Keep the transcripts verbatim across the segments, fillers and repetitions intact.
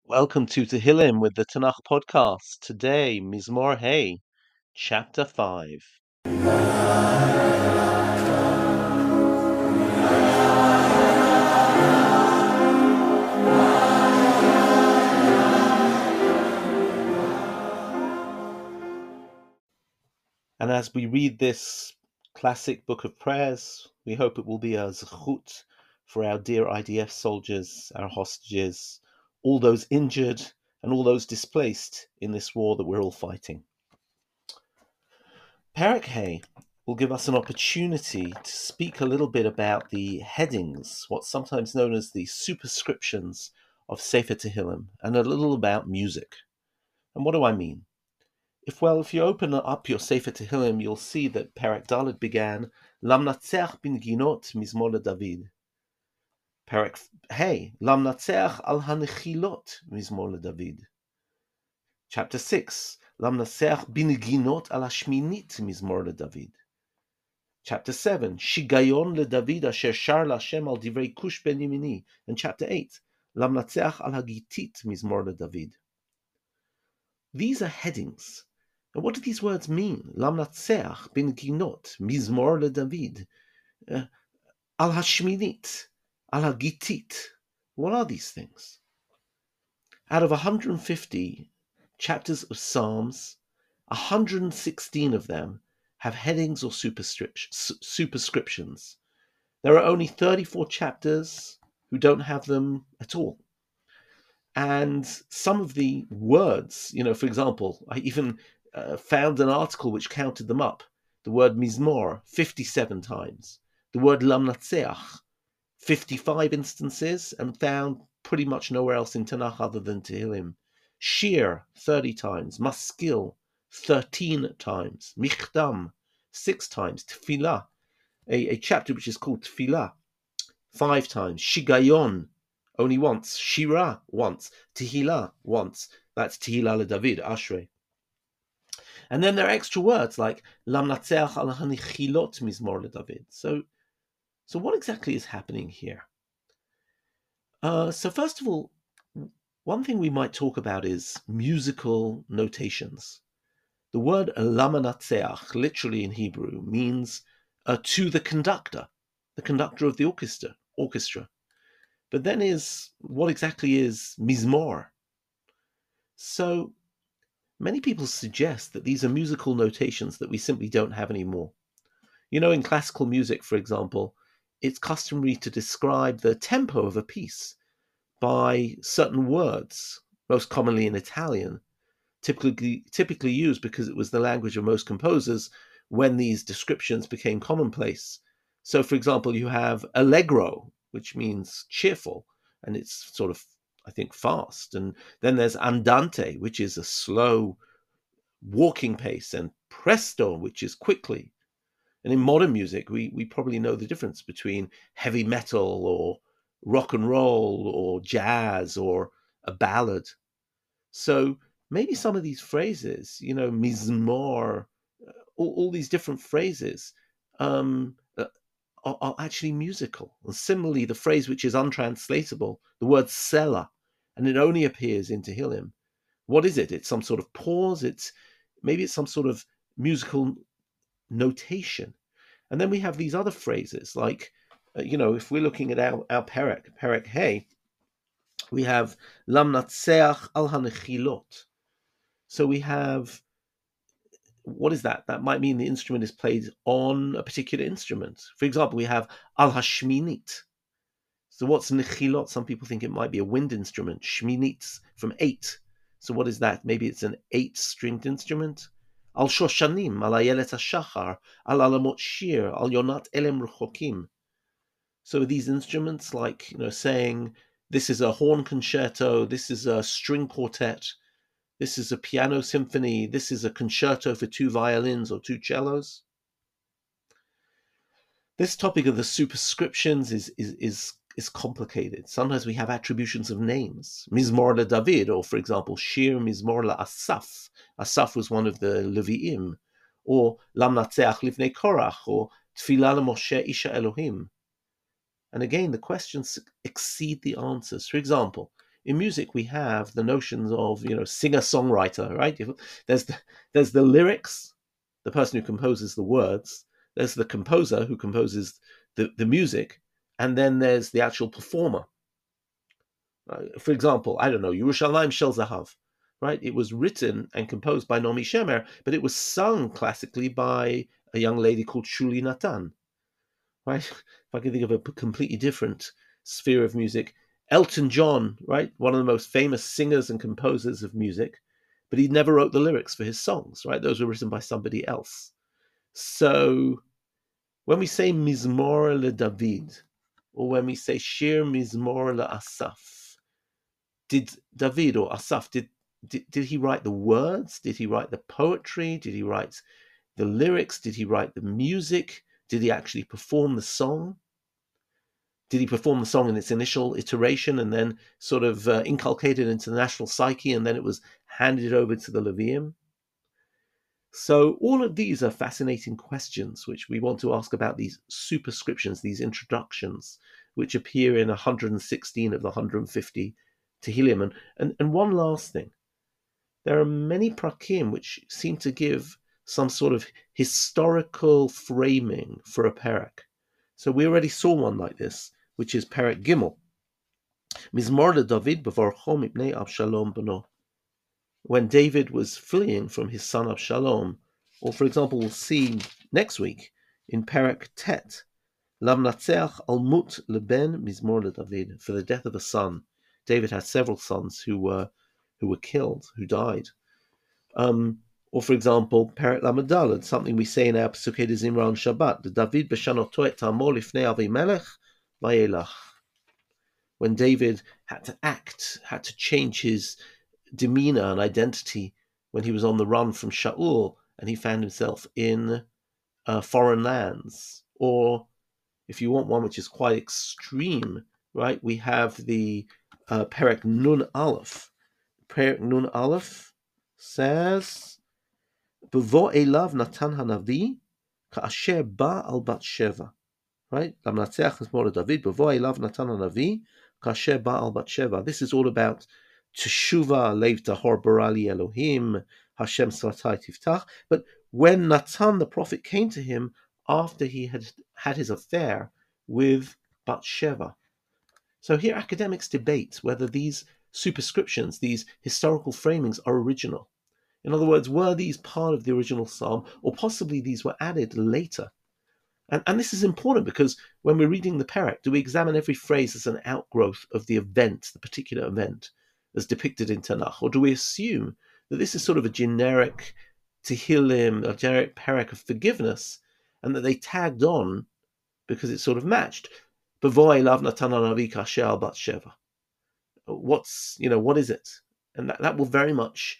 Welcome to Tehillim with the Tanakh podcast. Today, Mizmor Hey, chapter five. And as we read this classic book of prayers, we hope it will be a zechut for our dear I D F soldiers, our hostages, all those injured and all those displaced in this war that we're all fighting. Perek Hey will give us an opportunity to speak a little bit about the headings, what's sometimes known as the superscriptions of Sefer Tehillim, and a little about music. And what do I mean? If well, if you open up your Sefer Tehillim, you'll see that Perek Dalet began Lamnatzeach bin Ginot Mizmor David. Perek Hey, Lamnatzeach al Hanechilot Mizmor David. Chapter six, Lamnatzeach bin Ginot al Hashminit Mizmor David. Chapter seven, Shigayon LeDavid Asher Shar LaHashem al Divrei Kush ben Yemini. And chapter eight, Lamnatzeach al Hagitit Mizmor David. These are headings. And what do these words mean? Lamnatzeach bin Ginot Mizmor David. Uh, al Hashminit, al Hagitit. What are these things? Out of one hundred fifty chapters of Psalms, one hundred sixteen of them have headings or superscriptions. There are only thirty-four chapters who don't have them at all. And some of the words, you know, for example, I even uh, found an article which counted them up. The word Mizmor, fifty-seven times. The word Lamnatzeach, fifty-five instances, and found pretty much nowhere else in Tanakh other than Tehillim. Shir, thirty times. Maskil, thirteen times. Michdam, six times. Tefillah, a, a chapter which is called Tefillah, five times. Shigayon, only once. Shira, once. Tehillah, once. That's Tehillah LeDavid, Ashrei. And then there are extra words like Lamnatzeach al Hanichilot Mizmor LeDavid. So, so what exactly is happening here? Uh, so first of all, one thing we might talk about is musical notations. The word Lamnatzeach, literally in Hebrew, means uh, to the conductor, the conductor of the orchestra. orchestra. But then is, what exactly is Mizmor? So many people suggest that these are musical notations that we simply don't have anymore. You know, in classical music, for example, it's customary to describe the tempo of a piece by certain words, most commonly in Italian, typically typically used because it was the language of most composers when these descriptions became commonplace. So, for example, you have allegro, which means cheerful, and it's sort of, I think, fast. And then there's andante, which is a slow walking pace, and presto, which is quickly. And in modern music, we, we probably know the difference between heavy metal or rock and roll or jazz or a ballad. So maybe some of these phrases, you know, mizmor, all, all these different phrases um, are, are actually musical. And similarly, the phrase which is untranslatable, the word selah, and it only appears in Tehillim. What is it? It's some sort of pause. It's maybe it's some sort of musical notation. And then we have these other phrases like, uh, you know, if we're looking at our, our Perek, Perek Hey, we have Lamnatzeach al Hanechilot. So we have, what is that? That might mean the instrument is played on a particular instrument. For example, we have Al Hashminit. So what's Nechilot? Some people think it might be a wind instrument. Shminit, from eight. So what is that? Maybe it's an eight-stringed instrument. Al Shoshanim, Al Ayelet HaShachar, Al Alamot Shir, Al Yonat Elem Rechokim. So these instruments, like, you know, saying, this is a horn concerto, this is a string quartet, this is a piano symphony, this is a concerto for two violins or two cellos. This topic of the superscriptions is is is, is complicated. Sometimes we have attributions of names. Mizmor LeDavid, or for example, Shir Mizmor LaAsaf. Asaf was one of the Levi'im. Or Lamnatzeach Livnei Korach, or Tfilah LeMoshe Isha Elohim. And again, the questions exceed the answers. For example, in music we have the notions of, you know, singer-songwriter, right? There's the, there's the lyrics, the person who composes the words, there's the composer who composes the, the music, and then there's the actual performer. Uh, for example, I don't know, Yerushalayim Shel Zahav, right? It was written and composed by Naomi Shemer, but it was sung classically by a young lady called Shuli Natan, right? If I can think of a completely different sphere of music, Elton John, right? One of the most famous singers and composers of music, but he never wrote the lyrics for his songs, right? Those were written by somebody else. So when we say Mizmor le David, or when we say Shir Mizmor le Asaf, did David or Asaf, did, did did he write the words? Did he write the poetry? Did he write the lyrics? Did he write the music? Did he actually perform the song? Did he perform the song in its initial iteration and then sort of uh, inculcated into the national psyche, and then it was handed over to the Levium? So all of these are fascinating questions which we want to ask about these superscriptions, these introductions, which appear in one hundred sixteen of the one hundred fifty Tehillim. And, and, and one last thing, there are many prakim which seem to give some sort of historical framing for a perek. So we already saw one like this, which is Perek Gimel. Mizmor le David b'vorcho mipnei Avshalom beno. When David was fleeing from his son Avshalom, or for example, we'll see next week in Perek Tet, Lamnatzeach almut leben Mizmor le David, for the death of a son. David had several sons who were who were killed, who died. Um, or for example, Perek Lamed, something we say in our Pesukei de Zimra on Shabbat, the David b'shanoto et tamor lifnei Avimelech vayelach. When David had to act, had to change his demeanor and identity when he was on the run from Shaul and he found himself in uh, foreign lands. Or if you want one which is quite extreme, right, we have the uh, Perek Nun Aleph. Perek Nun Aleph says, Bevo elav Natan Hanavi ka'asher ba al bat sheva. Right? Lamnatzeach Mizmor David, Bevo elav Natan Hanavi ka'asher ba al bat sheva. This is all about Teshuva leiv tahor barali Elohim, Hashem svatai tiftach. But when Natan the prophet came to him after he had had his affair with Bathsheba. So here academics debate whether these superscriptions, these historical framings, are original. In other words, were these part of the original psalm, or possibly these were added later? And, and this is important because when we're reading the Perek, do we examine every phrase as an outgrowth of the event, the particular event, as depicted in Tanakh? Or do we assume that this is sort of a generic Tehillim, a generic Perek of forgiveness, and that they tagged on because it sort of matched? B'vo'ei lav Natan hanavi kasher al bat sheva. What's, you know, what is it? And that, that will very much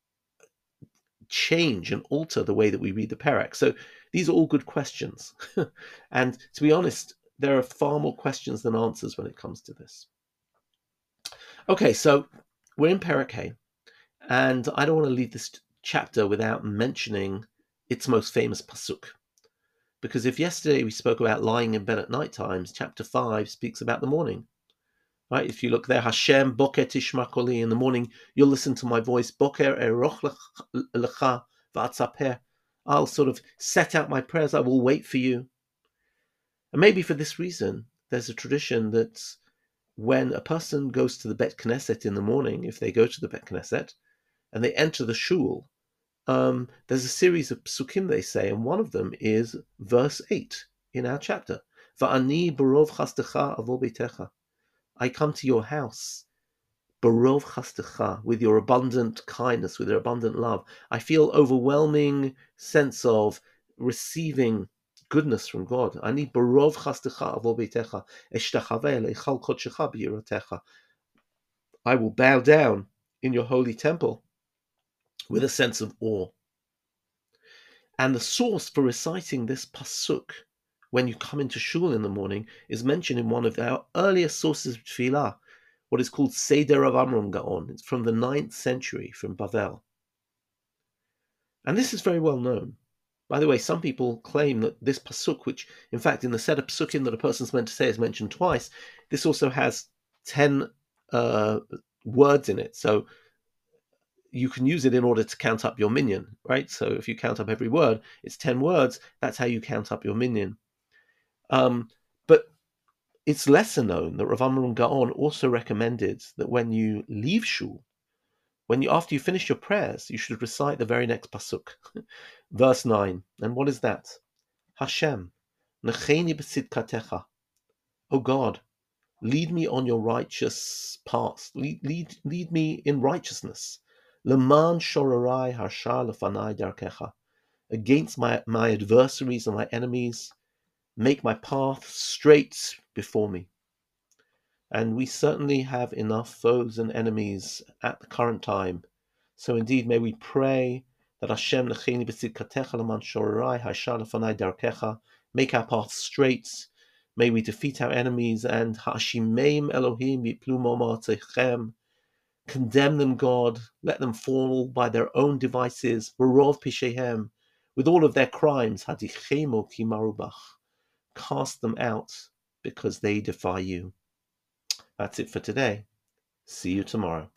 change and alter the way that we read the Perek. So these are all good questions. And to be honest, there are far more questions than answers when it comes to this. Okay, so we're in Perek Hey, and I don't want to leave this chapter without mentioning its most famous pasuk. Because if yesterday we spoke about lying in bed at night times, chapter five speaks about the morning. Right? If you look there, Hashem boker tishma koli, in the morning you'll listen to my voice. Boker eroch lecha v'atzaper. I'll sort of set out my prayers. I will wait for you. And maybe for this reason, there's a tradition that when a person goes to the Bet Knesset in the morning, if they go to the Bet Knesset and they enter the shul, um, there's a series of psukim they say, and one of them is verse eight in our chapter. Va'ani barov chastecha avo beitecha. I come to your house, barov chastecha, with your abundant kindness, with your abundant love. I feel overwhelming sense of receiving goodness from God. I need barov chastecha avo beitecha, eshtachaveh leichal kodshecha b'yiratecha. I will bow down in your holy temple with a sense of awe. And the source for reciting this pasuk when you come into shul in the morning is mentioned in one of our earliest sources of tefillah, what is called Seder of Amram Gaon. It's from the ninth century, from Bavel. And this is very well known. By the way, some people claim that this pasuk, which in fact in the set of pasukim that a person's meant to say is mentioned twice, this also has ten uh, words in it. So you can use it in order to count up your minyan, right? So if you count up every word, it's ten words. That's how you count up your minyan. Um, but it's lesser known that Rav Amram Gaon also recommended that when you leave shul, when you after you finish your prayers, you should recite the very next pasuk, verse nine. And what is that? Hashem, necheni b'tzidkatecha. Oh God, lead me on your righteous path. Lead, lead, lead me in righteousness. Leman shorarai harsha lefanai darkecha. Against my, my adversaries and my enemies, make my path straight before me. And we certainly have enough foes and enemies at the current time. So indeed, may we pray that Hashem necheni b'tzidkatecha leman shorarai harsha lefanai darkecha. Make our path straight. May we defeat our enemies, and Hashimeim Elohim yiplu mo'atechem. Condemn them, God. Let them fall by their own devices. V'rov pishehem. With all of their crimes, hadichemo ki marubach. Cast them out because they defy you. That's it for today. See you tomorrow.